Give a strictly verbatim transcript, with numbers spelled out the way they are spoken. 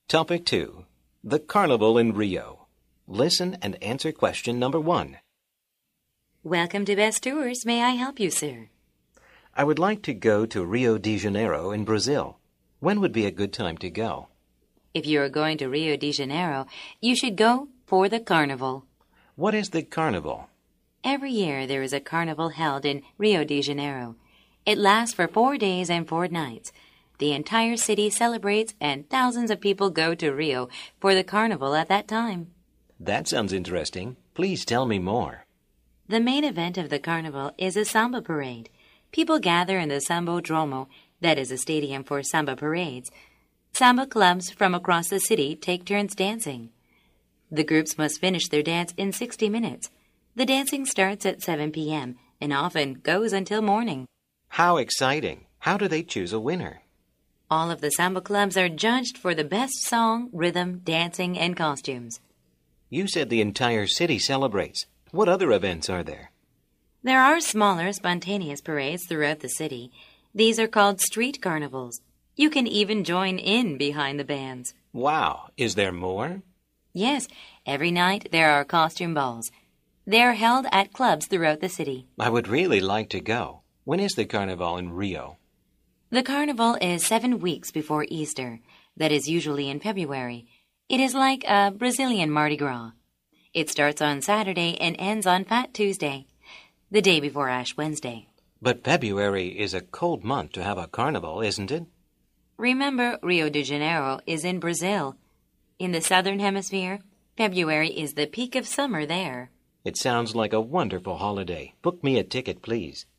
Topic two. The Carnival in Rio. Listen and answer question number one. Welcome to Best Tours. May I help you, sir? I would like to go to Rio de Janeiro in Brazil. When would be a good time to go? If you are going to Rio de Janeiro, you should go for the carnival. What is the carnival? Every year there is a carnival held in Rio de Janeiro. It lasts for four days and four nights. The entire city celebrates and thousands of people go to Rio for the carnival at that time. That sounds interesting. Please tell me more. The main event of the carnival is a samba parade. People gather in the Sambódromo, that is a stadium for samba parades. Samba clubs from across the city take turns dancing. The groups must finish their dance in sixty minutes. The dancing starts at seven p.m. and often goes until morning. How exciting! How do they choose a winner? All of the samba clubs are judged for the best song, rhythm, dancing, and costumes. You said the entire city celebrates. What other events are there? There are smaller, spontaneous parades throughout the city. These are called street carnivals. You can even join in behind the bands. Wow! Is there more? Yes, every night there are costume balls. They are held at clubs throughout the city. I would really like to go. When is the carnival in Rio? The carnival is seven weeks before Easter. That is usually in February. It is like a Brazilian Mardi Gras. It starts on Saturday and ends on Fat Tuesday, the day before Ash Wednesday. But February is a cold month to have a carnival, isn't it? Remember, Rio de Janeiro is in Brazil. In the southern hemisphere, February is the peak of summer there. It sounds like a wonderful holiday. Book me a ticket, please.